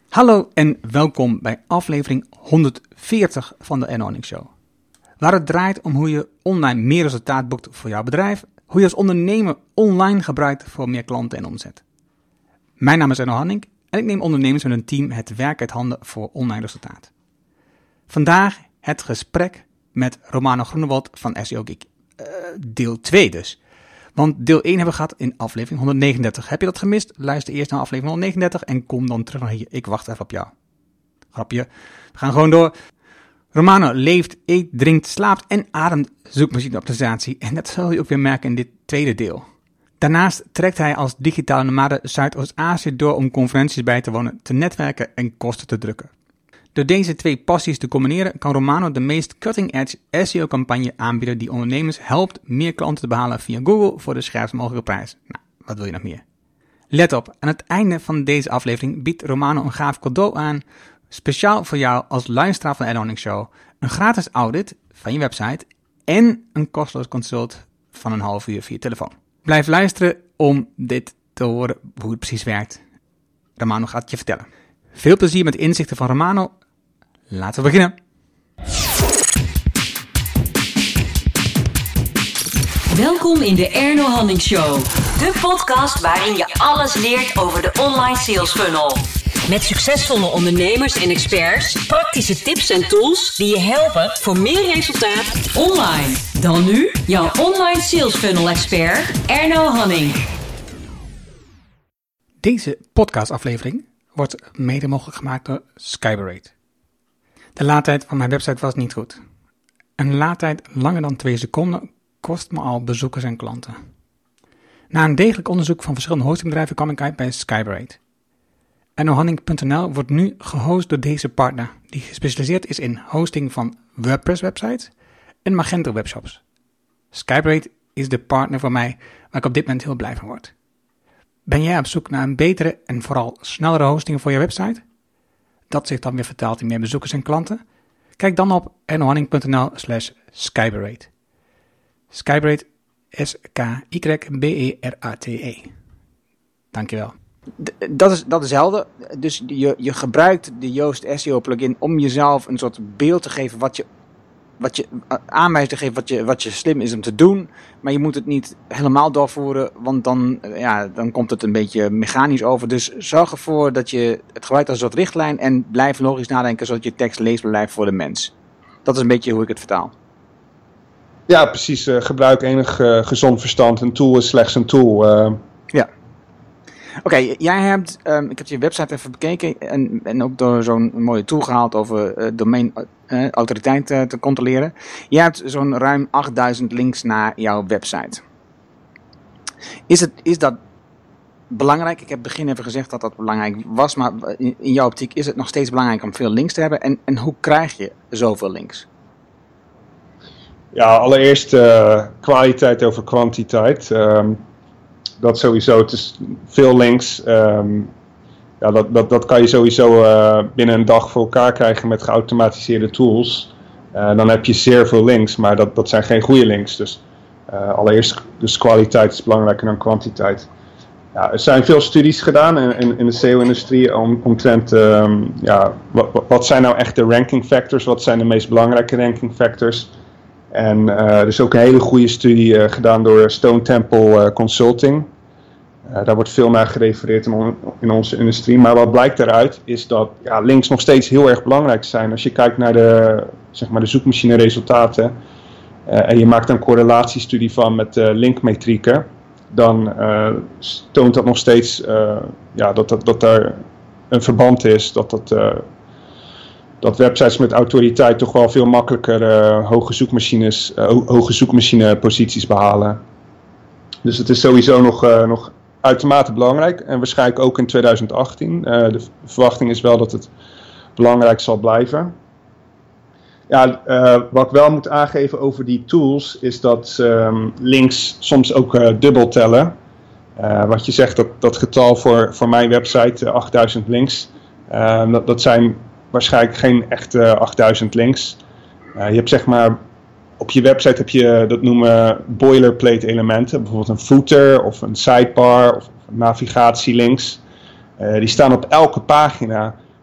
Hallo en welkom bij aflevering 140 van de Erno Hanning Show. Waar het draait om hoe je online meer resultaat boekt voor jouw bedrijf, hoe je als ondernemer online gebruikt voor meer klanten en omzet. Mijn naam is Erno Hanning en ik neem ondernemers met een team het werk uit handen voor online resultaat. Vandaag het gesprek met Romano Groenewald van SEO Geek. Deel 2 dus. Want deel 1 hebben we gehad in aflevering 139. Heb je dat gemist? Luister eerst naar aflevering 139 en kom dan terug naar hier. Ik wacht even op jou. Grapje. We gaan gewoon door. Romano leeft, eet, drinkt, slaapt en ademt zoekmachine-optimalisatie. En dat zul je ook weer merken in dit tweede deel. Daarnaast trekt hij als digitale nomade Zuidoost-Azië door om conferenties bij te wonen, te netwerken en kosten te drukken. Door deze twee passies te combineren kan Romano de meest cutting-edge SEO-campagne aanbieden die ondernemers helpt meer klanten te behalen via Google voor de scherpst mogelijke prijs. Nou, wat wil je nog meer? Let op, aan het einde van deze aflevering biedt Romano een gaaf cadeau aan, speciaal voor jou als luisteraar van de Erno Hanning Show, een gratis audit van je website en een kosteloos consult van een half uur via telefoon. Blijf luisteren om dit te horen hoe het precies werkt. Romano gaat het je vertellen. Veel plezier met de inzichten van Romano. Laten we beginnen. Welkom in de Erno Hanning Show. De podcast waarin je alles leert over de online sales funnel. Met succesvolle ondernemers en experts, praktische tips en tools die je helpen voor meer resultaat online. Dan nu jouw online sales funnel expert Erno Hanning. Deze podcastaflevering wordt mede mogelijk gemaakt door Skyberate. De laadtijd van mijn website was niet goed. Een laadtijd langer dan 2 seconden kost me al bezoekers en klanten. Na een degelijk onderzoek van verschillende hostingbedrijven kwam ik uit bij Skyberate. Ernohanning.nl wordt nu gehost door deze partner, die gespecialiseerd is in hosting van WordPress-websites en Magento webshops. Skyberate is de partner voor mij waar ik op dit moment heel blij van word. Ben jij op zoek naar een betere en vooral snellere hosting voor je website? Dat zich dan weer vertaalt in meer bezoekers en klanten? Kijk dan op ernohanning.nl/Skyberate. Skyberate, Skyberate. Dankjewel. Dat is helder. Dus je gebruikt de Yoast SEO plugin om jezelf een soort beeld te geven wat je aanwijzing te geven wat je slim is om te doen. Maar je moet het niet helemaal doorvoeren, want dan komt het een beetje mechanisch over. Dus zorg ervoor dat je het gebruikt als een soort richtlijn en blijf logisch nadenken zodat je tekst leesbaar blijft voor de mens. Dat is een beetje hoe ik het vertaal. Ja, precies. Gebruik enig gezond verstand. Een tool is slechts een tool. Ja. Oké, jij hebt, ik heb je website even bekeken en ook door zo'n mooie tool gehaald over domeinautoriteit te controleren. Je hebt zo'n ruim 8000 links naar jouw website. Is dat belangrijk? Ik heb begin even gezegd dat dat belangrijk was, maar in jouw optiek is het nog steeds belangrijk om veel links te hebben. En hoe krijg je zoveel links? Ja, allereerst kwaliteit over kwantiteit. Dat sowieso, het is veel links. Dat kan je sowieso binnen een dag voor elkaar krijgen met geautomatiseerde tools. Dan heb je zeer veel links, maar dat zijn geen goede links. Dus allereerst, dus kwaliteit is belangrijker dan kwantiteit. Ja, er zijn veel studies gedaan in de SEO-industrie omtrent wat zijn nou echt de ranking factors, wat zijn de meest belangrijke ranking factors. En er is ook een hele goede studie gedaan door Stone Temple Consulting. Daar wordt veel naar gerefereerd in onze industrie. Maar wat blijkt daaruit is dat links nog steeds heel erg belangrijk zijn. Als je kijkt naar de zoekmachine resultaten en je maakt een correlatiestudie van met linkmetrieken, dan toont dat nog steeds dat er een verband is, dat websites met autoriteit toch wel veel makkelijker hoge zoekmachineposities behalen. Dus het is sowieso nog uitermate belangrijk en waarschijnlijk ook in 2018. De verwachting is wel dat het belangrijk zal blijven. Ja, wat ik wel moet aangeven over die tools is dat links soms ook dubbel tellen. Wat je zegt, dat getal voor mijn website, 8000 links, dat zijn waarschijnlijk geen echte 8000 links. Je hebt zeg maar, op je website heb je, dat noemen boilerplate elementen. Bijvoorbeeld een footer of een sidebar of navigatielinks. Die staan op elke pagina.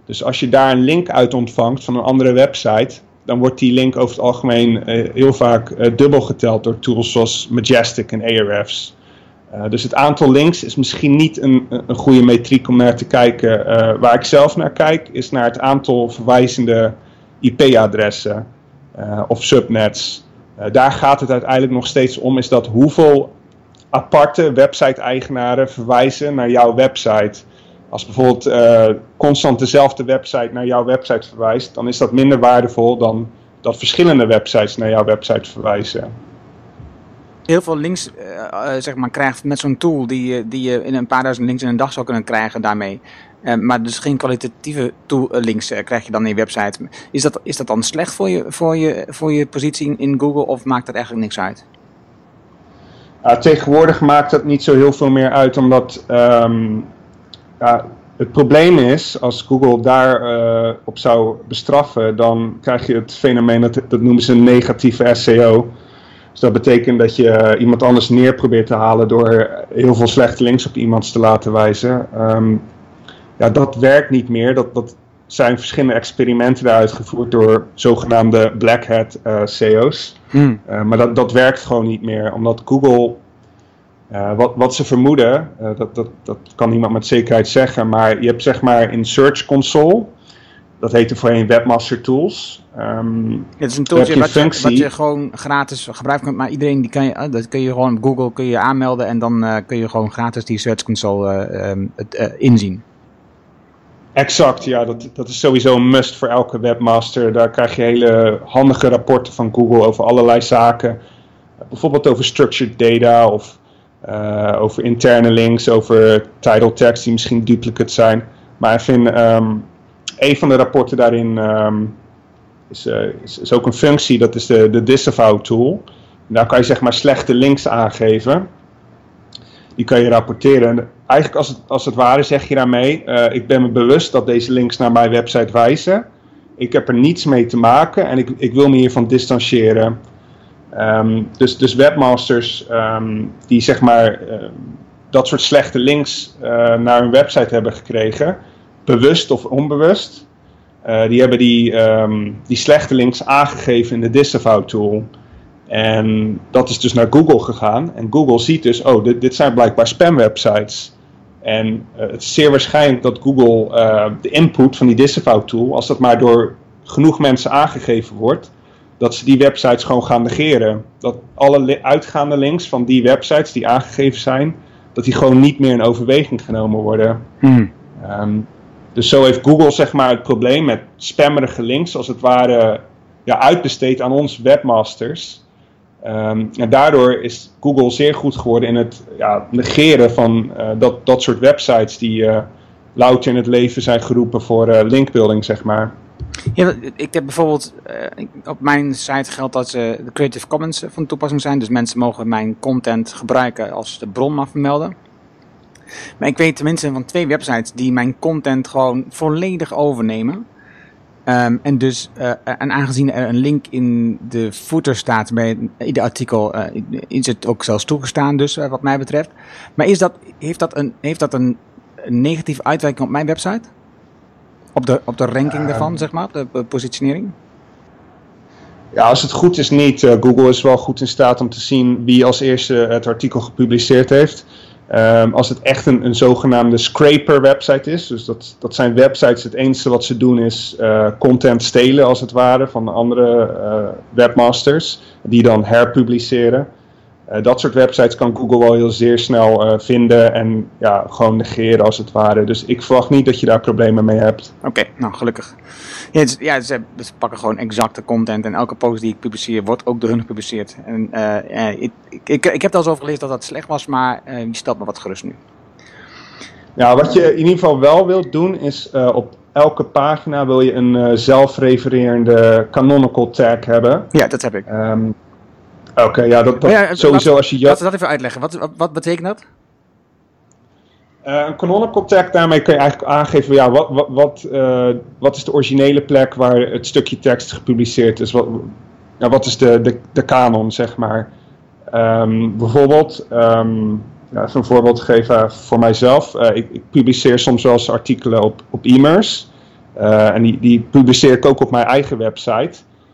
Dus als je daar een link uit ontvangt van een andere website, dan wordt die link over het algemeen heel vaak dubbel geteld door tools zoals Majestic en Ahrefs. Dus het aantal links is misschien niet een goede metriek om naar te kijken. Waar ik zelf naar kijk is naar het aantal verwijzende IP-adressen of subnets. Daar gaat het uiteindelijk nog steeds om, is dat hoeveel aparte website-eigenaren verwijzen naar jouw website. Als bijvoorbeeld constant dezelfde website naar jouw website verwijst, dan is dat minder waardevol dan dat verschillende websites naar jouw website verwijzen. Heel veel links krijgt met zo'n tool die je in een paar duizend links in een dag zou kunnen krijgen daarmee. Maar dus geen kwalitatieve links krijg je dan in je website. Is dat dan slecht voor je positie in Google of maakt dat eigenlijk niks uit? Tegenwoordig maakt dat niet zo heel veel meer uit, omdat het probleem is, als Google daar op zou bestraffen, dan krijg je het fenomeen, dat noemen ze een negatieve SEO. Dus dat betekent dat je iemand anders neer probeert te halen door heel veel slechte links op iemand te laten wijzen. Dat werkt niet meer. Dat zijn verschillende experimenten daar uitgevoerd door zogenaamde black hat SEO's. Maar dat werkt gewoon niet meer, omdat Google, wat ze vermoeden, dat kan niemand met zekerheid zeggen, maar je hebt zeg maar in Search Console, dat heette voorheen Webmaster Tools. Het is een tooltje wat je gewoon gratis gebruiken kunt, maar iedereen dat kun je gewoon op Google aanmelden en dan kun je gewoon gratis die Search Console inzien. Exact, ja, dat is sowieso een must voor elke webmaster. Daar krijg je hele handige rapporten van Google over allerlei zaken. Bijvoorbeeld over structured data of over interne links, over title tags die misschien duplicate zijn. Maar ik vind een van de rapporten daarin is ook een functie, dat is de disavow tool. En daar kan je zeg maar slechte links aangeven. Die kan je rapporteren. En eigenlijk als het ware zeg je daarmee, ik ben me bewust dat deze links naar mijn website wijzen. Ik heb er niets mee te maken en ik wil me hiervan distancieren. Dus webmasters die zeg maar dat soort slechte links naar hun website hebben gekregen, bewust of onbewust, die hebben die slechte links aangegeven in de disavow tool. En dat is dus naar Google gegaan. En Google ziet dus, dit zijn blijkbaar spamwebsites. En het is zeer waarschijnlijk dat Google de input van die disavow tool, als dat maar door genoeg mensen aangegeven wordt, dat ze die websites gewoon gaan negeren. Dat alle uitgaande links van die websites die aangegeven zijn, dat die gewoon niet meer in overweging genomen worden. Dus zo heeft Google zeg maar het probleem met spammerige links als het ware uitbesteed aan ons webmasters. En daardoor is Google zeer goed geworden in het negeren van dat soort websites die louter in het leven zijn geroepen voor linkbuilding, zeg maar. Ja, ik heb bijvoorbeeld, op mijn site geldt dat de Creative Commons van toepassing zijn. Dus mensen mogen mijn content gebruiken als de bron maar vermelden. Maar ik weet tenminste van 2 websites die mijn content gewoon volledig overnemen. En aangezien er een link in de footer staat bij ieder artikel, is het ook zelfs toegestaan dus wat mij betreft. Maar heeft dat een negatieve uitwerking op mijn website? Op de ranking daarvan, zeg maar, op de positionering? Ja, als het goed is niet. Google is wel goed in staat om te zien wie als eerste het artikel gepubliceerd heeft. Als het echt een zogenaamde scraper website is, dus dat zijn websites, het enige wat ze doen is content stelen als het ware van andere webmasters, die dan herpubliceren. Dat soort websites kan Google wel heel zeer snel vinden en gewoon negeren als het ware. Dus ik verwacht niet dat je daar problemen mee hebt. Oké, nou gelukkig. Ze pakken gewoon exacte content en elke post die ik publiceer wordt ook door hun gepubliceerd. En ik heb er al eens over gelezen dat dat slecht was, maar je stelt me wat gerust nu. Ja, wat je in ieder geval wel wilt doen is op elke pagina wil je een zelfrefererende canonical tag hebben. Ja, dat heb ik. Oké, sowieso als je... Laten we dat even uitleggen. Wat betekent dat? Een canonical tag, daarmee kun je eigenlijk aangeven, wat is de originele plek waar het stukje tekst gepubliceerd is. Wat is de kanon, zeg maar. Bijvoorbeeld, even een voorbeeld geven voor mijzelf. Ik publiceer soms wel eens artikelen op e-mails. En die publiceer ik ook op mijn eigen website.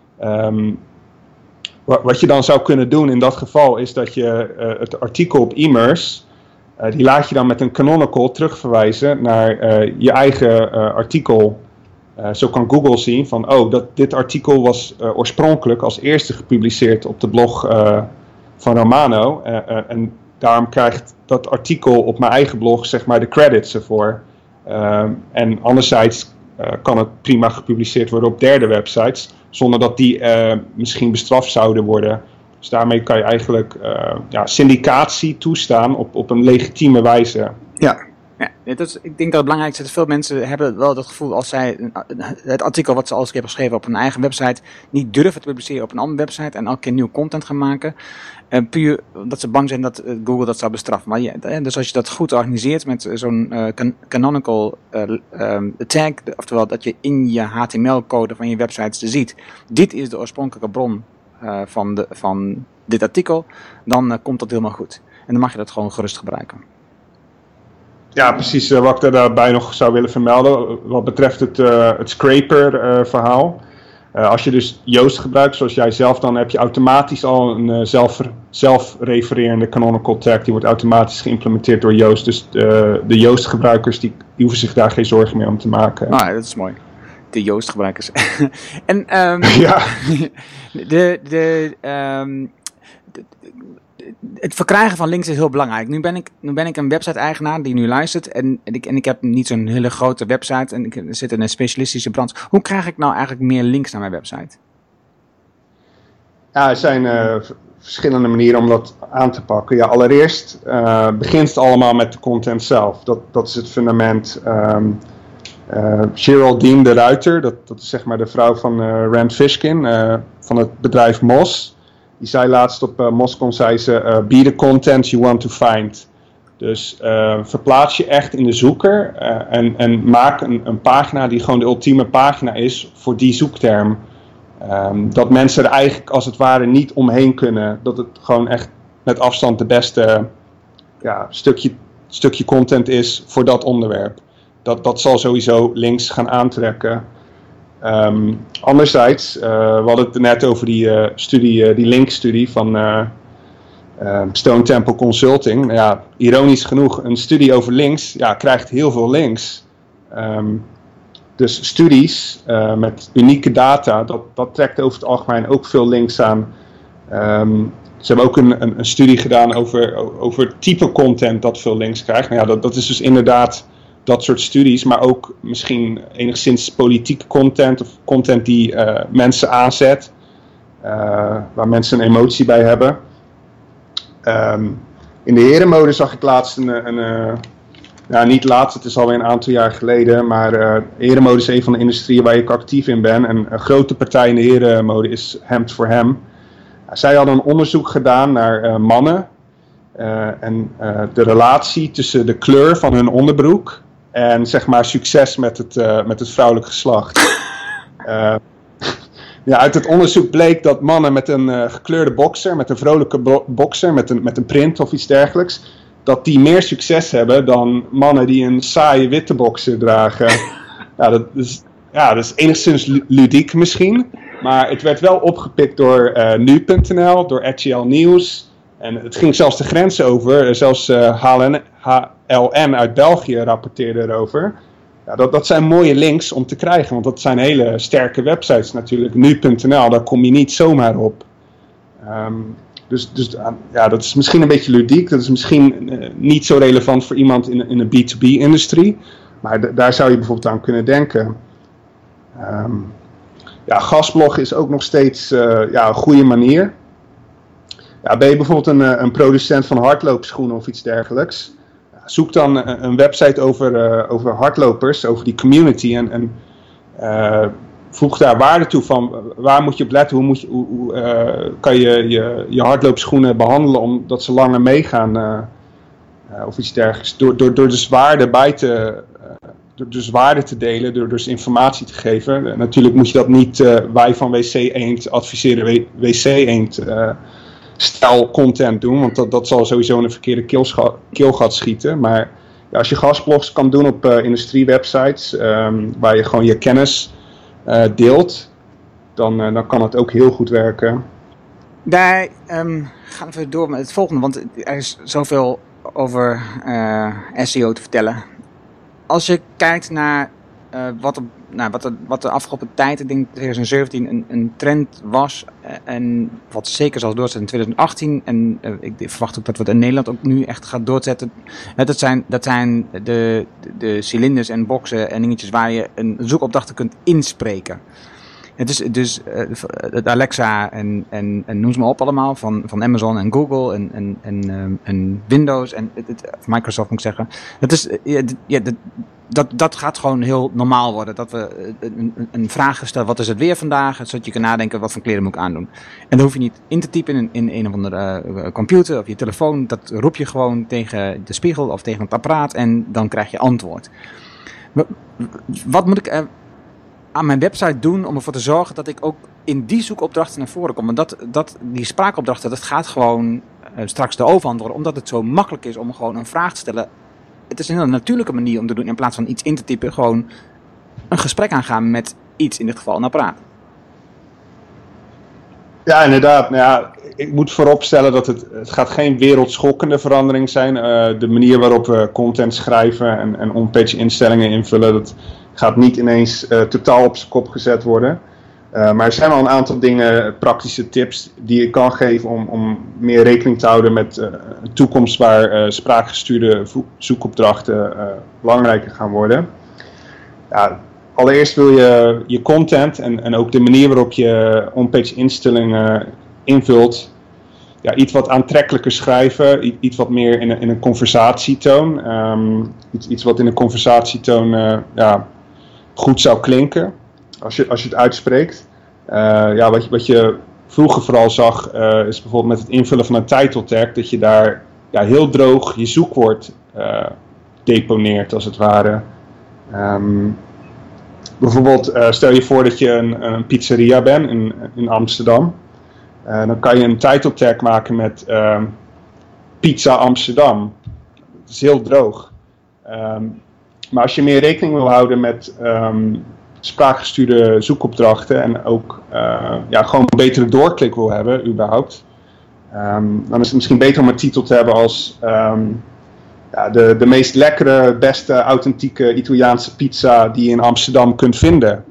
Wat je dan zou kunnen doen in dat geval is dat je het artikel op Emerse, die laat je dan met een canonical terugverwijzen naar je eigen artikel. Zo kan Google zien van, dit artikel was oorspronkelijk als eerste gepubliceerd op de blog van Romano. En daarom krijgt dat artikel op mijn eigen blog zeg maar de credits ervoor. En anderzijds kan het prima gepubliceerd worden op derde websites, zonder dat die misschien bestraft zouden worden. Dus daarmee kan je eigenlijk syndicatie toestaan op een legitieme wijze. Ja, ik denk dat het belangrijkste is dat veel mensen hebben wel het gevoel als zij het artikel wat ze al eens hebben geschreven op hun eigen website niet durven te publiceren op een andere website en elke keer nieuw content gaan maken. Puur omdat ze bang zijn dat Google dat zou bestraffen. Maar dus als je dat goed organiseert met zo'n canonical tag, oftewel dat je in je HTML-code van je websites ziet, dit is de oorspronkelijke bron van dit artikel, dan komt dat helemaal goed. En dan mag je dat gewoon gerust gebruiken. Ja, precies. Wat ik daarbij nog zou willen vermelden, wat betreft het scraper-verhaal. Als je dus Yoast gebruikt, zoals jij zelf, dan heb je automatisch al een zelfrefererende canonical tag. Die wordt automatisch geïmplementeerd door Yoast. Dus de Yoast-gebruikers die hoeven zich daar geen zorgen meer om te maken. Ah, dat is mooi. De Yoast-gebruikers. En ja. Het verkrijgen van links is heel belangrijk. Nu ben ik een website-eigenaar die nu luistert en ik heb niet zo'n hele grote website en ik zit in een specialistische branche. Hoe krijg ik nou eigenlijk meer links naar mijn website? Ja, er zijn verschillende manieren om dat aan te pakken. Ja, allereerst begint het allemaal met de content zelf. Dat is het fundament. Geraldine de Ruiter, dat is zeg maar de vrouw van Rand Fishkin van het bedrijf Moz. Die zei laatst op Moscon, zei ze, be the content you want to find. Dus verplaats je echt in de zoeker en maak een pagina die gewoon de ultieme pagina is voor die zoekterm. Dat mensen er eigenlijk als het ware niet omheen kunnen. Dat het gewoon echt met afstand de beste stukje content is voor dat onderwerp. Dat zal sowieso links gaan aantrekken. Anderzijds, we hadden het net over die linkstudie van Stone Temple Consulting. Nou ja, ironisch genoeg, een studie over links krijgt heel veel links. Dus studies met unieke data, dat trekt over het algemeen ook veel links aan. Ze hebben ook een studie gedaan over type content dat veel links krijgt. Nou ja, dat is dus inderdaad dat soort studies, maar ook misschien enigszins politieke content of content die mensen aanzet, waar mensen een emotie bij hebben. In de herenmode zag ik laatst niet laatst, het is alweer een aantal jaar geleden, maar herenmode is een van de industrieën waar ik actief in ben. En een grote partij in de herenmode is Hemd voor Hem. Zij hadden een onderzoek gedaan naar mannen en de relatie tussen de kleur van hun onderbroek en zeg maar succes met het vrouwelijk geslacht. Uit het onderzoek bleek dat mannen met een gekleurde boxer, met een vrolijke boxer, met een print of iets dergelijks, dat die meer succes hebben dan mannen die een saaie witte boxer dragen. Dat is enigszins ludiek misschien, maar het werd wel opgepikt door nu.nl, door RTL Nieuws. En het ging zelfs de grens over, zelfs HLN uit België rapporteerde erover. Ja, dat zijn mooie links om te krijgen, want dat zijn hele sterke websites natuurlijk. Nu.nl, daar kom je niet zomaar op. Dus dat is misschien een beetje ludiek. Dat is misschien niet zo relevant voor iemand in de B2B-industrie. Maar daar zou je bijvoorbeeld aan kunnen denken. Gastblog is ook nog steeds een goede manier. Ja, ben je bijvoorbeeld een producent van hardloopschoenen of iets dergelijks? Zoek dan een website over hardlopers, over die community en voeg daar waarde toe van waar moet je op letten, hoe kan je hardloopschoenen behandelen omdat ze langer meegaan of iets dergelijks. Door dus waarde te delen, door dus informatie te geven. Natuurlijk moet je dat niet, wij van WC Eend adviseren WC Eend stijl content doen, want dat zal sowieso in een verkeerde keelgat schieten. Maar als je gastblogs kan doen op industriewebsites, waar je gewoon je kennis deelt, dan kan het ook heel goed werken. Daar gaan we door met het volgende, want er is zoveel over SEO te vertellen. Als je kijkt naar wat de afgelopen tijd, ik denk 2017, een trend was, en wat zeker zal doorzetten in 2018, en ik verwacht ook dat we het in Nederland ook nu echt gaat doorzetten. Dat zijn de cilinders en boxen en dingetjes waar je een zoekopdrachten kunt inspreken. Het is dus Alexa en noem ze maar op allemaal, van Amazon en Google en Windows en Microsoft moet ik zeggen. Dat gaat gewoon heel normaal worden. Dat we een vraag stellen, wat is het weer vandaag? Zodat je kan nadenken, wat voor kleren moet ik aandoen? En dan hoef je niet in te typen in een of andere computer of je telefoon. Dat roep je gewoon tegen de spiegel of tegen het apparaat en dan krijg je antwoord. Wat moet ik aan mijn website doen om ervoor te zorgen dat ik ook in die zoekopdrachten naar voren kom? Want die spraakopdrachten, dat gaat gewoon straks de overhand worden, omdat het zo makkelijk is om gewoon een vraag te stellen. Het is een hele natuurlijke manier om te doen, in plaats van iets in te typen, gewoon een gesprek aangaan met iets, in dit geval een apparaat. Ja, inderdaad. Nou ja, ik moet vooropstellen dat het gaat geen wereldschokkende verandering zijn. De manier waarop we content schrijven en on-page instellingen invullen, dat gaat niet ineens totaal op zijn kop gezet worden. Maar er zijn wel een aantal dingen, praktische tips, die ik kan geven om meer rekening te houden met een toekomst waar spraakgestuurde zoekopdrachten belangrijker gaan worden. Ja, allereerst wil je je content en ook de manier waarop je on-page instellingen invult, iets wat aantrekkelijker schrijven, iets wat meer in een conversatietoon. Iets wat in een conversatietoon goed zou klinken als je het uitspreekt. Wat je vroeger vooral zag is bijvoorbeeld met het invullen van een title tag, dat je daar heel droog je zoekwoord deponeert als het ware. Bijvoorbeeld stel je voor dat je een pizzeria bent in Amsterdam. Dan kan je een title tag maken met Pizza Amsterdam. Dat is heel droog. Maar als je meer rekening wil houden met spraakgestuurde zoekopdrachten en ook gewoon een betere doorklik wil hebben überhaupt, dan is het misschien beter om een titel te hebben als de meest lekkere, beste, authentieke Italiaanse pizza die je in Amsterdam kunt vinden.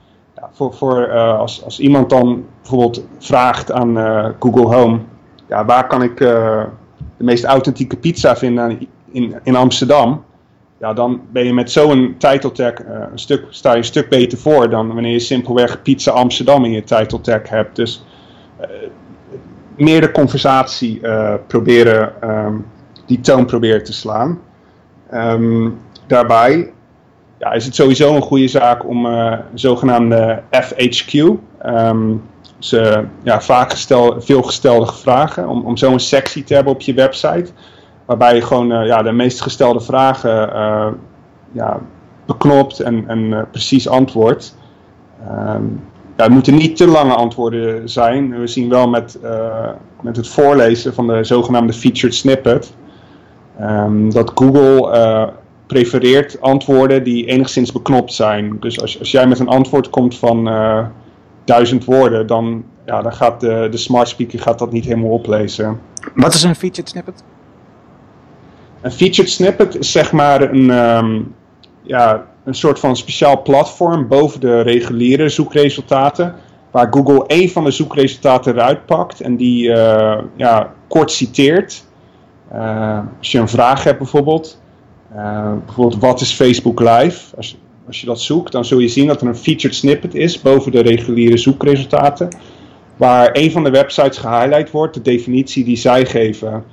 Als iemand dan bijvoorbeeld vraagt aan Google Home, waar kan ik de meest authentieke pizza vinden in Amsterdam? Ja, dan ben je met zo'n title tag sta je een stuk beter voor dan wanneer je simpelweg Pizza Amsterdam in je title tag hebt. Dus meer de conversatie proberen, die toon proberen te slaan. Daarbij is het sowieso een goede zaak om zogenaamde FHQ, veel gestelde vragen, om zo'n sectie te hebben op je website, waarbij je gewoon de meest gestelde vragen beknopt en precies antwoordt. Het moeten niet te lange antwoorden zijn. We zien wel met het voorlezen van de zogenaamde featured snippet dat Google prefereert antwoorden die enigszins beknopt zijn. Dus als jij met een antwoord komt van 1000 woorden, dan gaat de smart speaker dat niet helemaal oplezen. Wat is een featured snippet? Een featured snippet is zeg maar een soort van speciaal platform boven de reguliere zoekresultaten, waar Google één van de zoekresultaten eruit pakt en die kort citeert. Als je een vraag hebt bijvoorbeeld wat is Facebook Live? Als je dat zoekt, dan zul je zien dat er een featured snippet is boven de reguliere zoekresultaten, waar een van de websites gehighlight wordt, de definitie die zij geven.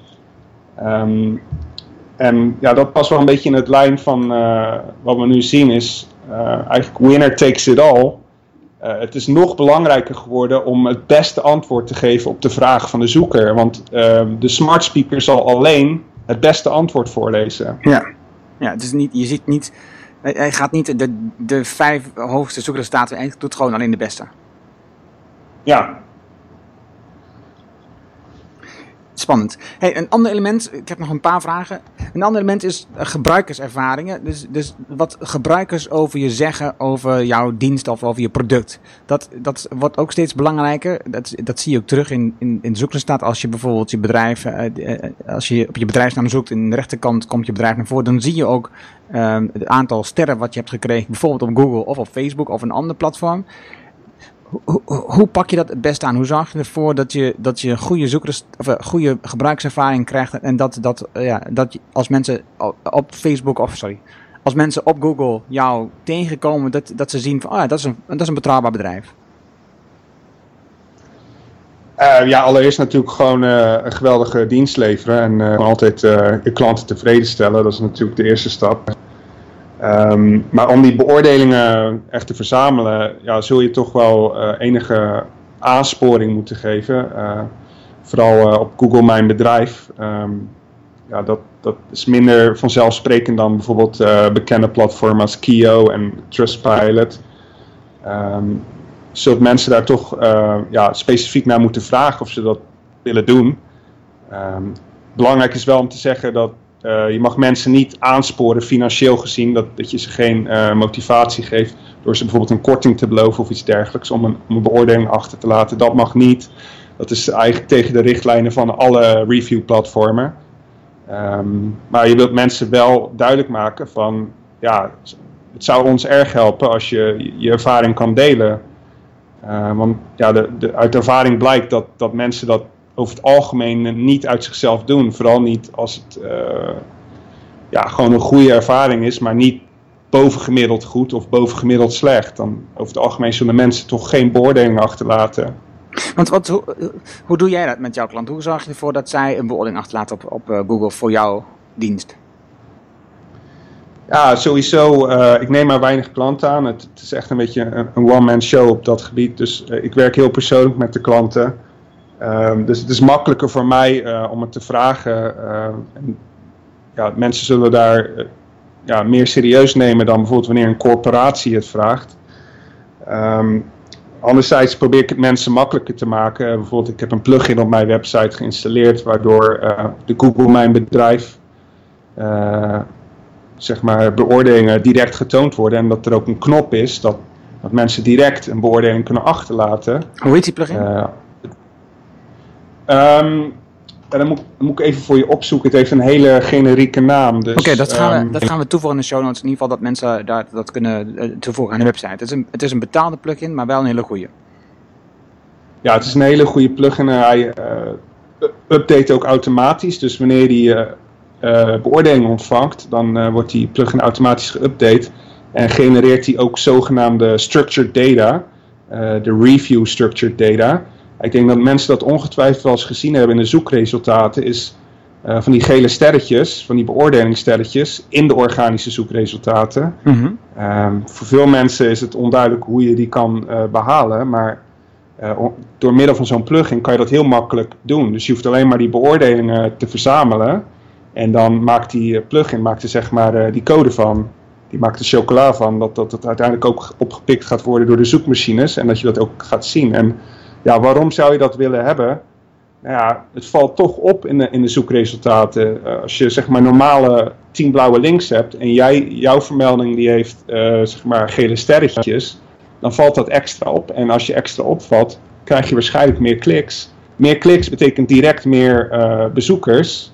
En dat past wel een beetje in het lijn van wat we nu zien is eigenlijk winner takes it all. Het is nog belangrijker geworden om het beste antwoord te geven op de vraag van de zoeker. Want de smart speaker zal alleen het beste antwoord voorlezen. Ja, het is niet, je ziet niet, hij gaat niet de 5 hoogste zoekresultaten, hij doet gewoon alleen de beste. Ja. Spannend. Hey, een ander element, ik heb nog een paar vragen. Een ander element is gebruikerservaringen. Dus wat gebruikers over je zeggen over jouw dienst of over je product. Dat wordt ook steeds belangrijker. Dat zie je ook terug in de zoekresultaat. Als je bijvoorbeeld je bedrijf, als je op je bedrijfsnaam zoekt, in de rechterkant komt je bedrijf naar voren. Dan zie je ook het aantal sterren wat je hebt gekregen. Bijvoorbeeld op Google of op Facebook of een ander platform. Hoe pak je dat het beste aan? Hoe zorg je ervoor dat je goede gebruikservaring krijgt en dat als mensen op Facebook als mensen op Google jou tegenkomen, dat ze zien van dat is een betrouwbaar bedrijf? Allereerst natuurlijk gewoon een geweldige dienst leveren en altijd je klanten tevreden stellen. Dat is natuurlijk de eerste stap. Maar om die beoordelingen echt te verzamelen, zul je toch wel enige aansporing moeten geven. Vooral op Google Mijn Bedrijf. Dat is minder vanzelfsprekend dan bijvoorbeeld bekende platformen als Kio en Trustpilot. Zult mensen daar toch specifiek naar moeten vragen of ze dat willen doen. Belangrijk is wel om te zeggen dat je mag mensen niet aansporen financieel gezien, dat je ze geen motivatie geeft door ze bijvoorbeeld een korting te beloven of iets dergelijks om een beoordeling achter te laten. Dat mag niet. Dat is eigenlijk tegen de richtlijnen van alle reviewplatformen. Maar je wilt mensen wel duidelijk maken van het zou ons erg helpen als je je ervaring kan delen. Want uit ervaring blijkt dat mensen dat over het algemeen niet uit zichzelf doen. Vooral niet als het gewoon een goede ervaring is, maar niet bovengemiddeld goed of bovengemiddeld slecht. Dan over het algemeen zullen mensen toch geen beoordeling achterlaten. Want hoe doe jij dat met jouw klant? Hoe zorg je ervoor dat zij een beoordeling achterlaten op Google voor jouw dienst? Ja, sowieso. Ik neem maar weinig klanten aan. Het is echt een beetje een one-man show op dat gebied. Dus ik werk heel persoonlijk met de klanten. Dus het is makkelijker voor mij om het te vragen. Mensen zullen daar meer serieus nemen dan bijvoorbeeld wanneer een corporatie het vraagt. Anderzijds probeer ik het mensen makkelijker te maken. Bijvoorbeeld ik heb een plugin op mijn website geïnstalleerd waardoor de Google Mijn Bedrijf beoordelingen direct getoond worden. En dat er ook een knop is dat mensen direct een beoordeling kunnen achterlaten. Hoe heet die plugin? Dan moet ik even voor je opzoeken. Het heeft een hele generieke naam. Dus, Oké, dat gaan we toevoegen in de show notes. In ieder geval dat mensen dat kunnen toevoegen aan de website. Het is een betaalde plugin, maar wel een hele goede. Ja, het is een hele goede plugin. Hij update ook automatisch. Dus wanneer die beoordeling ontvangt, dan wordt die plugin automatisch geüpdate. En genereert hij ook zogenaamde structured data. De review structured data. Ik denk dat mensen dat ongetwijfeld wel eens gezien hebben in de zoekresultaten, is van die gele sterretjes, van die beoordelingssterretjes in de organische zoekresultaten. Mm-hmm. Voor veel mensen is het onduidelijk hoe je die kan behalen, maar door middel van zo'n plugin kan je dat heel makkelijk doen. Dus je hoeft alleen maar die beoordelingen te verzamelen en dan maakt die plugin die code van. Die maakt er chocola van, dat het uiteindelijk ook opgepikt gaat worden door de zoekmachines en dat je dat ook gaat zien. En waarom zou je dat willen hebben? Het valt toch op in de zoekresultaten. Als je normale 10 blauwe links hebt en jouw vermelding die heeft gele sterretjes, dan valt dat extra op. En als je extra opvalt, krijg je waarschijnlijk meer kliks. Meer kliks betekent direct meer bezoekers.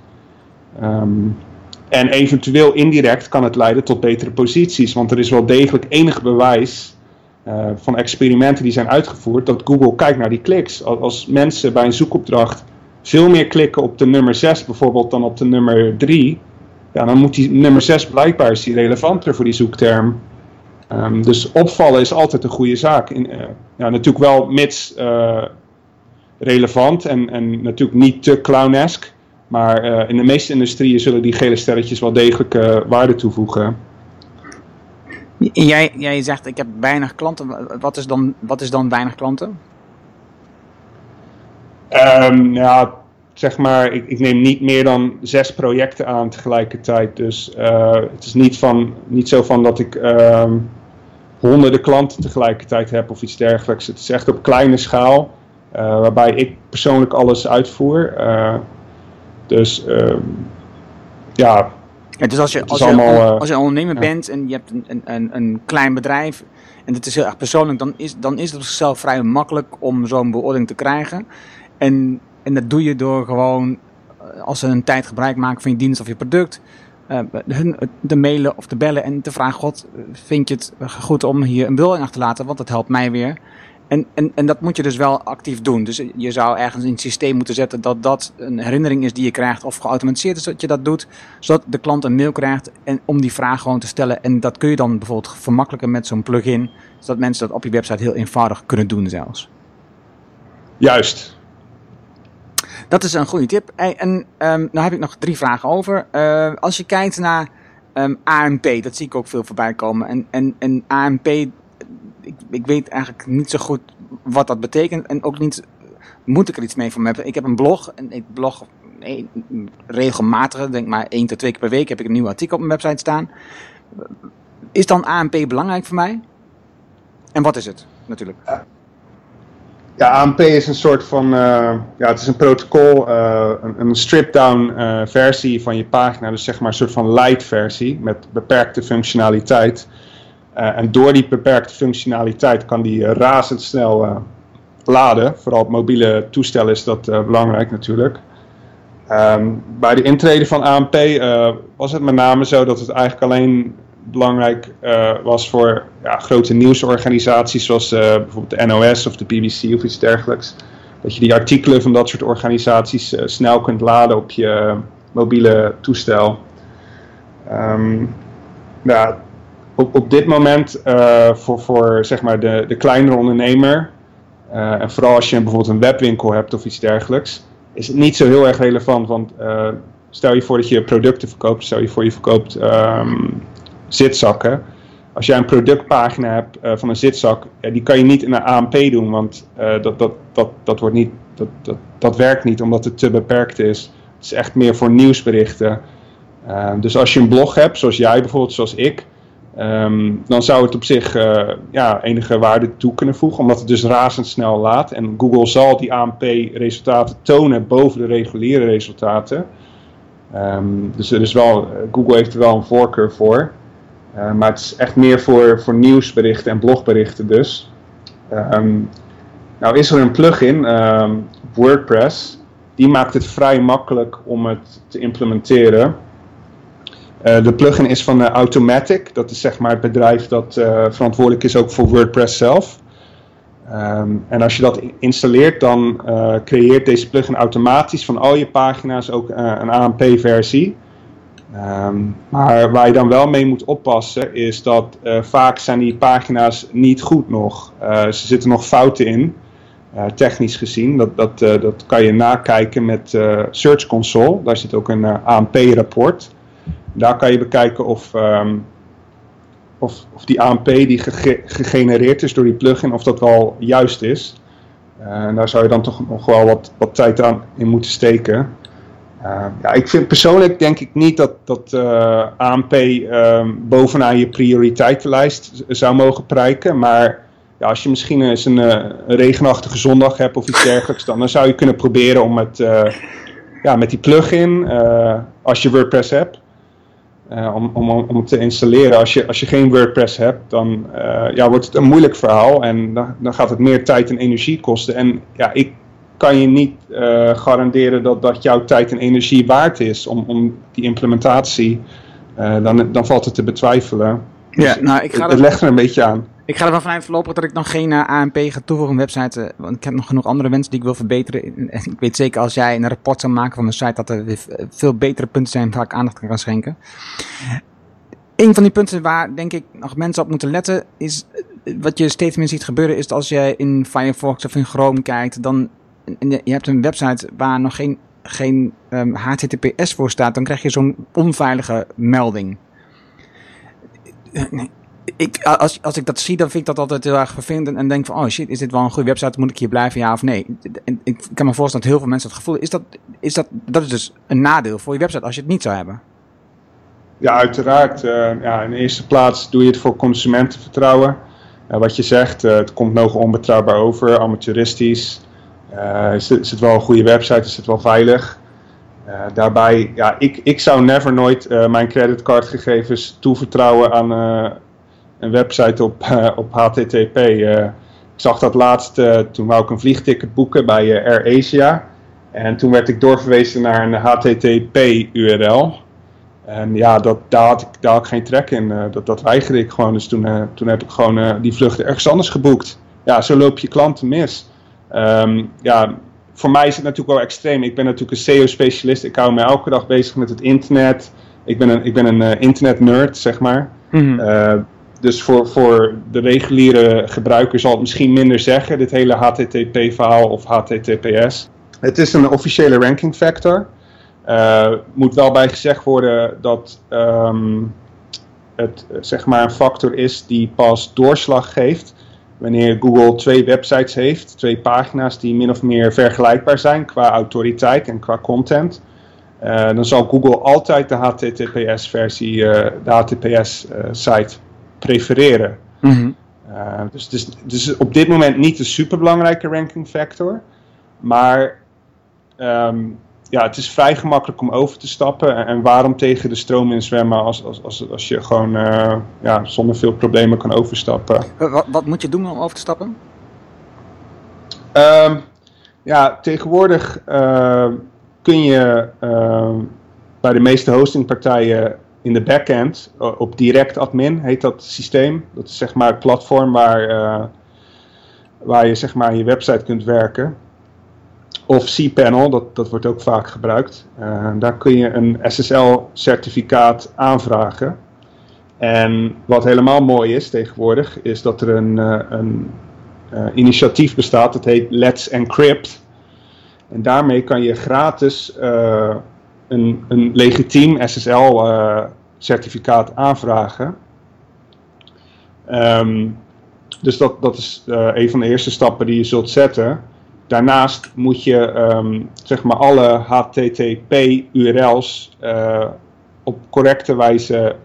En eventueel indirect kan het leiden tot betere posities. Want er is wel degelijk enig bewijs van experimenten die zijn uitgevoerd, dat Google kijkt naar die kliks. Als mensen bij een zoekopdracht veel meer klikken op de nummer 6 bijvoorbeeld dan op de nummer 3, dan moet die nummer 6 blijkbaar is die relevanter voor die zoekterm. Dus opvallen is altijd een goede zaak. Natuurlijk wel mits relevant en natuurlijk niet te clownesk, maar in de meeste industrieën zullen die gele sterretjes wel degelijk waarde toevoegen. Jij zegt, ik heb weinig klanten. Wat is dan weinig klanten? Ik neem niet meer dan 6 projecten aan tegelijkertijd. Dus het is niet zo van dat ik honderden klanten tegelijkertijd heb of iets dergelijks. Het is echt op kleine schaal, waarbij ik persoonlijk alles uitvoer. Dus dus als je ondernemer bent en je hebt een klein bedrijf en het is heel erg persoonlijk, dan is het op zichzelf vrij makkelijk om zo'n beoordeling te krijgen. En dat doe je door gewoon, als ze een tijd gebruik maken van je dienst of je product, hun te mailen of te bellen en te vragen: God, vind je het goed om hier een beoordeling achter te laten, want dat helpt mij weer. En dat moet je dus wel actief doen. Dus je zou ergens in het systeem moeten zetten dat een herinnering is die je krijgt, of geautomatiseerd is dat je dat doet, zodat de klant een mail krijgt om die vraag gewoon te stellen. En dat kun je dan bijvoorbeeld vermakkelijker met zo'n plugin, zodat mensen dat op je website heel eenvoudig kunnen doen zelfs. Juist. Dat is een goede tip. Nou heb ik nog 3 vragen over. Als je kijkt naar ANP, dat zie ik ook veel voorbij komen. En ANP, ik weet eigenlijk niet zo goed wat dat betekent. En ook niet, moet ik er iets mee van hebben. Ik heb een blog. En ik blog regelmatig, denk maar 1 tot 2 keer per week heb ik een nieuw artikel op mijn website staan. Is dan ANP belangrijk voor mij? En wat is het natuurlijk? Ja, ANP is een soort van, het is een protocol, een stripped-down versie van je pagina. Dus zeg maar een soort van light versie met beperkte functionaliteit. En door die beperkte functionaliteit kan die razendsnel laden. Vooral op mobiele toestellen is dat belangrijk natuurlijk. Bij de intrede van ANP was het met name zo dat het eigenlijk alleen belangrijk was voor grote nieuwsorganisaties zoals bijvoorbeeld de NOS of de BBC of iets dergelijks. Dat je die artikelen van dat soort organisaties snel kunt laden op je mobiele toestel. Op dit moment voor zeg maar de kleinere ondernemer en vooral als je bijvoorbeeld een webwinkel hebt of iets dergelijks, is het niet zo heel erg relevant. Want stel je voor dat je producten verkoopt, stel je voor je verkoopt zitzakken. Als jij een productpagina hebt van een zitzak, die kan je niet in een ANP doen, want dat werkt niet omdat het te beperkt is. Het is echt meer voor nieuwsberichten. Dus als je een blog hebt, zoals jij bijvoorbeeld, zoals ik, dan zou het op zich enige waarde toe kunnen voegen, omdat het dus razendsnel laat. En Google zal die ANP-resultaten tonen boven de reguliere resultaten. Dus Google heeft er wel een voorkeur voor. Maar het is echt meer voor nieuwsberichten en blogberichten dus. Nou is er een plugin, WordPress, die maakt het vrij makkelijk om het te implementeren. De plugin is van Automattic, dat is zeg maar het bedrijf dat verantwoordelijk is ook voor WordPress zelf. En als je dat installeert, dan creëert deze plugin automatisch van al je pagina's ook een ANP-versie. Maar waar je dan wel mee moet oppassen is dat vaak zijn die pagina's niet goed nog. Ze zitten nog fouten in, technisch gezien. Dat kan je nakijken met Search Console. Daar zit ook een ANP-rapport. Daar kan je bekijken of die ANP die gegenereerd is door die plugin, of dat wel juist is. En daar zou je dan toch nog wel wat tijd aan in moeten steken. Ik vind persoonlijk denk ik niet dat ANP bovenaan je prioriteitenlijst zou mogen prijken. Maar als je misschien eens een regenachtige zondag hebt of iets dergelijks, dan zou je kunnen proberen om met die plugin, als je WordPress hebt, om het te installeren. Als je geen WordPress hebt, dan wordt het een moeilijk verhaal en dan gaat het meer tijd en energie kosten. En ik kan je niet garanderen dat jouw tijd en energie waard is om die implementatie. Dan valt het te betwijfelen. Dus het legt er een beetje aan. Ik ga ervan vanuit voorlopig dat ik nog geen ANP ga toevoegen op een website. Want ik heb nog genoeg andere wensen die ik wil verbeteren. En ik weet zeker als jij een rapport zou maken van mijn site, dat er veel betere punten zijn waar ik aandacht aan kan schenken. Een van die punten waar denk ik nog mensen op moeten letten is, wat je steeds meer ziet gebeuren, is dat als je in Firefox of in Chrome kijkt, dan je hebt een website waar nog geen HTTPS voor staat, dan krijg je zo'n onveilige melding. Als ik dat zie, dan vind ik dat altijd heel erg vervelend en denk van, oh shit, is dit wel een goede website, moet ik hier blijven, ja of nee? En ik kan me voorstellen dat heel veel mensen dat gevoel dat is dus een nadeel voor je website als je het niet zou hebben. Ja, uiteraard. In de eerste plaats doe je het voor consumentenvertrouwen. Wat je zegt, het komt nogal onbetrouwbaar over, amateuristisch. Is het wel een goede website, is het wel veilig? Daarbij, ik zou nooit mijn creditcardgegevens toevertrouwen aan een website op HTTP. Ik zag dat laatst, toen wou ik een vliegticket boeken bij AirAsia. En toen werd ik doorverwezen naar een HTTP-URL. En ja, daar had ik geen trek in. Dat weigerde ik gewoon. Dus toen heb ik gewoon die vlucht ergens anders geboekt. Ja, zo loop je klanten mis. Voor mij is het natuurlijk wel extreem. Ik ben natuurlijk een SEO-specialist. Ik hou me elke dag bezig met het internet. Ik ben een internet-nerd, zeg maar. Mm-hmm. Dus voor de reguliere gebruiker zal het misschien minder zeggen, dit hele HTTP-verhaal of HTTPS. Het is een officiële ranking factor. Moet wel bij gezegd worden dat het zeg maar een factor is die pas doorslag geeft wanneer Google 2 websites heeft, 2 pagina's die min of meer vergelijkbaar zijn qua autoriteit en qua content. Dan zal Google altijd de HTTPS-versie, de HTTPS-site prefereren. Mm-hmm. Dus op dit moment niet een superbelangrijke ranking factor, maar het is vrij gemakkelijk om over te stappen. En waarom tegen de stroom in zwemmen als je gewoon zonder veel problemen kan overstappen. Wat moet je doen om over te stappen? Tegenwoordig kun je bij de meeste hostingpartijen in de backend op direct admin heet dat systeem. Dat is zeg maar het platform waar je zeg maar je website kunt werken. Of cPanel, dat wordt ook vaak gebruikt. Daar kun je een SSL-certificaat aanvragen. En wat helemaal mooi is tegenwoordig, is dat er een initiatief bestaat. Dat heet Let's Encrypt. En daarmee kan je gratis een legitiem SSL-certificaat aanvragen. Dus dat is een van de eerste stappen die je zult zetten. Daarnaast moet je zeg maar alle HTTP-URL's op correcte wijze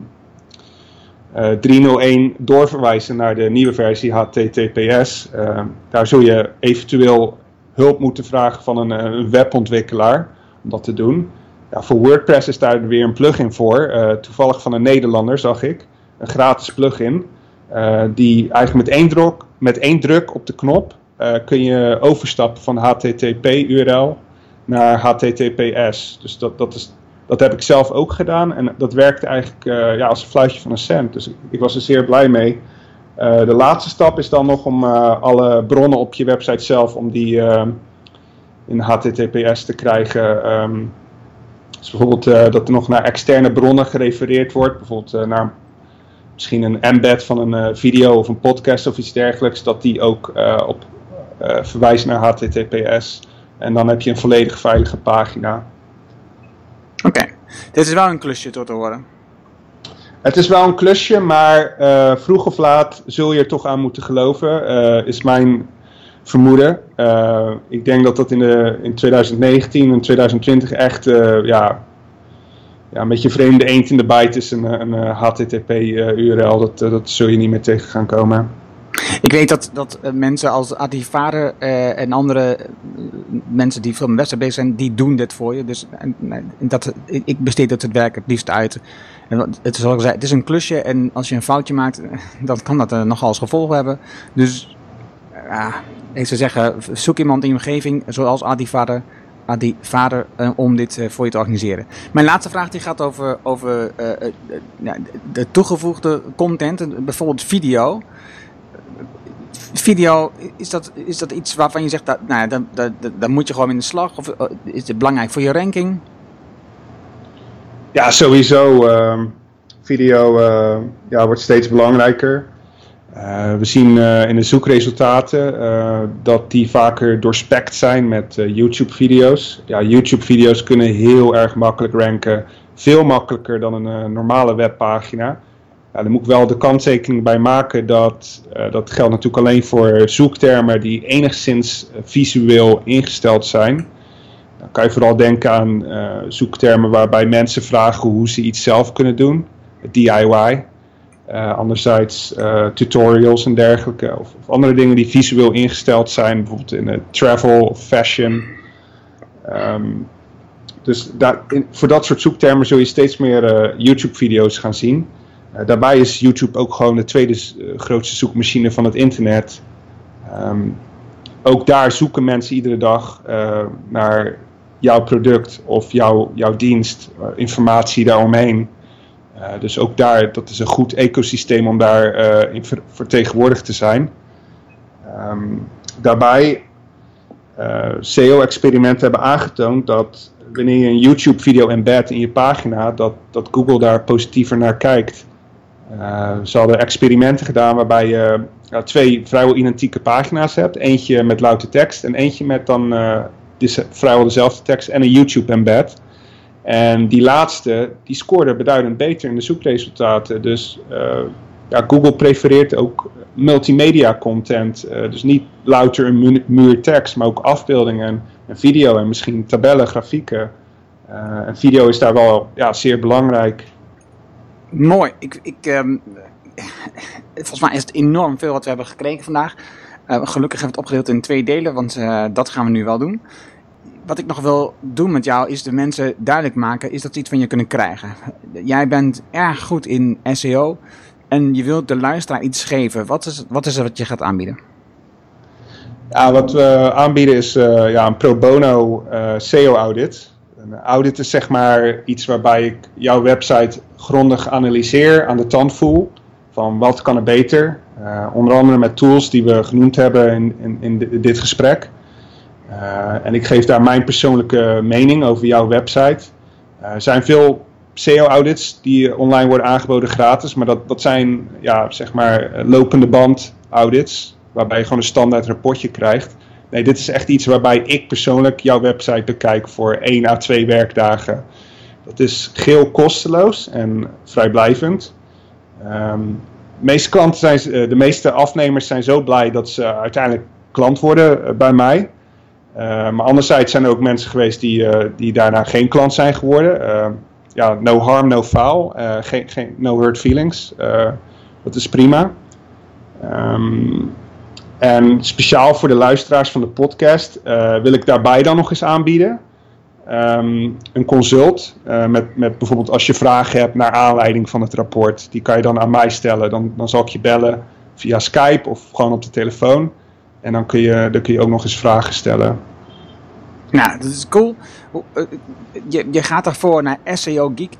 301 doorverwijzen naar de nieuwe versie HTTPS. Daar zul je eventueel hulp moeten vragen van een webontwikkelaar om dat te doen. Ja, voor WordPress is daar weer een plugin voor. Toevallig van een Nederlander zag ik. Een gratis plugin. Die eigenlijk met één druk op de knop kun je overstappen van HTTP-URL naar HTTPS. Dus dat heb ik zelf ook gedaan. En dat werkte eigenlijk als een fluitje van een cent. Dus ik was er zeer blij mee. De laatste stap is dan nog om alle bronnen op je website zelf, om die in HTTPS te krijgen. Dus bijvoorbeeld dat er nog naar externe bronnen gerefereerd wordt. Bijvoorbeeld naar misschien een embed van een video of een podcast of iets dergelijks. Dat die ook verwijst naar HTTPS. En dan heb je een volledig veilige pagina. Oké. Dit is wel een klusje tot te horen. Het is wel een klusje, maar vroeg of laat zul je er toch aan moeten geloven, is mijn vermoeden. Ik denk dat in 2019 en 2020 echt een beetje vreemde eend in de bijt is, een HTTP-URL. Dat zul je niet meer tegen gaan komen. Ik weet dat mensen als Adivare en andere mensen die veel met website bezig zijn, die doen dit voor je. Dus ik besteed het werk het liefst uit. En zoals ik zei, het is een klusje en als je een foutje maakt, dan kan dat nogal als gevolg hebben. Dus ik zou zeggen, zoek iemand in je omgeving, zoals Adivare, om dit voor je te organiseren. Mijn laatste vraag die gaat over de toegevoegde content, bijvoorbeeld video. Video, is dat iets waarvan je zegt, daar moet je gewoon in de slag? Of is het belangrijk voor je ranking? Ja, sowieso. Video wordt steeds belangrijker. We zien in de zoekresultaten dat die vaker doorspekt zijn met YouTube-video's. Ja, YouTube-video's kunnen heel erg makkelijk ranken. Veel makkelijker dan een normale webpagina. Ja, daar moet ik wel de kanttekening bij maken dat geldt natuurlijk alleen voor zoektermen die enigszins visueel ingesteld zijn. Dan kan je vooral denken aan zoektermen waarbij mensen vragen hoe ze iets zelf kunnen doen, DIY. Anderzijds tutorials en dergelijke, of andere dingen die visueel ingesteld zijn, bijvoorbeeld in travel of fashion. Dus voor dat soort zoektermen zul je steeds meer YouTube-video's gaan zien. Daarbij is YouTube ook gewoon de tweede grootste zoekmachine van het internet. Ook daar zoeken mensen iedere dag naar jouw product of jouw dienst, informatie daaromheen. Dus ook daar, dat is een goed ecosysteem om daar in vertegenwoordigd te zijn. Daarbij, SEO-experimenten hebben aangetoond dat wanneer je een YouTube-video embed in je pagina, dat Google daar positiever naar kijkt. Ze hadden experimenten gedaan waarbij je 2 vrijwel identieke pagina's hebt. Eentje met louter tekst en eentje met dan vrijwel dezelfde tekst en een YouTube-embed. En die laatste, die scoorde beduidend beter in de zoekresultaten. Dus Google prefereert ook multimedia content. Dus niet louter een muur tekst, maar ook afbeeldingen en video en misschien tabellen, grafieken. En video is daar wel zeer belangrijk. Mooi. Volgens mij is het enorm veel wat we hebben gekregen vandaag. Gelukkig hebben we het opgedeeld in 2 delen, want dat gaan we nu wel doen. Wat ik nog wil doen met jou is de mensen duidelijk maken, is dat ze iets van je kunnen krijgen. Jij bent erg goed in SEO en je wilt de luisteraar iets geven. Wat is er wat je gaat aanbieden? Ja, wat we aanbieden is een pro bono SEO-audit. Een audit is zeg maar iets waarbij ik jouw website grondig analyseer, aan de tand voel. Van wat kan er beter? Onder andere met tools die we genoemd hebben in dit gesprek. En ik geef daar mijn persoonlijke mening over jouw website. Er zijn veel SEO-audits die online worden aangeboden gratis, maar dat zijn zeg maar lopende band audits, waarbij je gewoon een standaard rapportje krijgt. Nee, dit is echt iets waarbij ik persoonlijk jouw website bekijk voor 1 à 2 werkdagen. Dat is geheel kosteloos en vrijblijvend. De meeste afnemers zijn zo blij dat ze uiteindelijk klant worden bij mij. Maar anderzijds zijn er ook mensen geweest die daarna geen klant zijn geworden. No harm, no foul. No hurt feelings. Dat is prima. En speciaal voor de luisteraars van de podcast wil ik daarbij dan nog eens aanbieden. Een consult met bijvoorbeeld als je vragen hebt naar aanleiding van het rapport. Die kan je dan aan mij stellen. Dan zal ik je bellen via Skype of gewoon op de telefoon. En dan kun je ook nog eens vragen stellen. Nou, dat is cool. Je gaat daarvoor naar SEO Geek,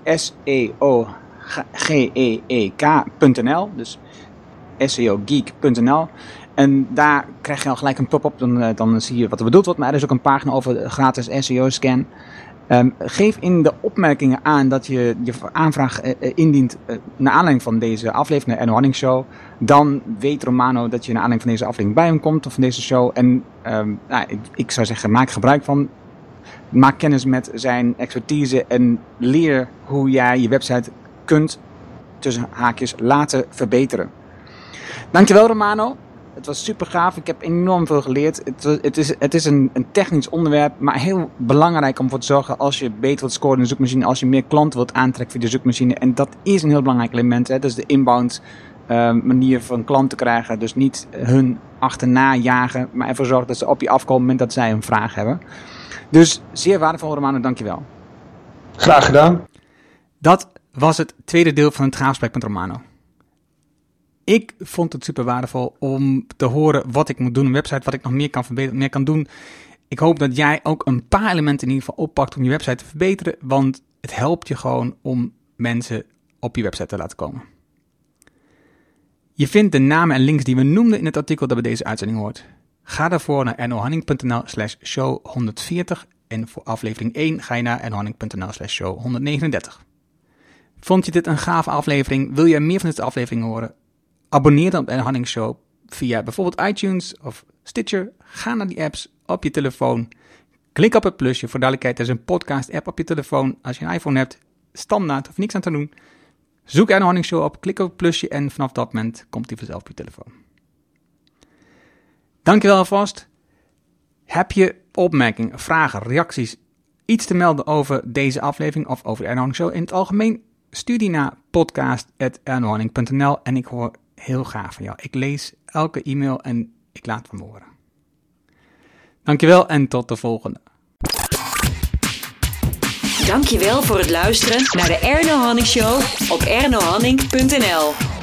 SEOGeek.nl, dus SEOgeek.nl. En daar krijg je al gelijk een pop-up, dan zie je wat er bedoeld wordt. Maar er is ook een pagina over de gratis SEO-scan. Geef in de opmerkingen aan dat je je aanvraag indient naar aanleiding van deze aflevering, de Erno Hanning Show. Dan weet Romano dat je naar aanleiding van deze aflevering bij hem komt of van deze show. En ik zou zeggen, maak gebruik van. Maak kennis met zijn expertise en leer hoe jij je website kunt, tussen haakjes, laten verbeteren. Dankjewel Romano. Het was super gaaf. Ik heb enorm veel geleerd. Het is een technisch onderwerp, maar heel belangrijk om voor te zorgen als je beter wilt scoren in de zoekmachine, als je meer klanten wilt aantrekken via de zoekmachine. En dat is een heel belangrijk element. Hè. Dat is de inbound manier van klanten te krijgen. Dus niet hun achterna jagen, maar ervoor zorgen dat ze op je afkomen op het moment dat zij een vraag hebben. Dus zeer waardevol Romano, dankjewel. Graag gedaan. Dat was het tweede deel van het gesprek met Romano. Ik vond het super waardevol om te horen wat ik moet doen op een website, wat ik nog meer kan verbeteren, meer kan doen. Ik hoop dat jij ook een paar elementen in ieder geval oppakt om je website te verbeteren, want het helpt je gewoon om mensen op je website te laten komen. Je vindt de namen en links die we noemden in het artikel dat bij deze uitzending hoort. Ga daarvoor naar ernohanning.nl/show 140 en voor aflevering 1 ga je naar ernohanning.nl/show 139. Vond je dit een gave aflevering? Wil je meer van deze afleveringen horen? Abonneer dan op de Erno Hanning Show via bijvoorbeeld iTunes of Stitcher. Ga naar die apps op je telefoon. Klik op het plusje. Voor duidelijkheid, er is een podcast app op je telefoon. Als je een iPhone hebt, standaard, of niks aan te doen. Zoek Erno Hanning Show op, klik op het plusje en vanaf dat moment komt hij vanzelf op je telefoon. Dankjewel alvast. Heb je opmerkingen, vragen, reacties, iets te melden over deze aflevering of over de Erno Hanning Show in het algemeen? Stuur die naar podcast@ernohanning.nl en ik hoor heel graag van jou. Ik lees elke e-mail en ik laat van me horen. Dankjewel en tot de volgende. Dankjewel voor het luisteren naar de Erno Hanning Show op ernohanning.nl.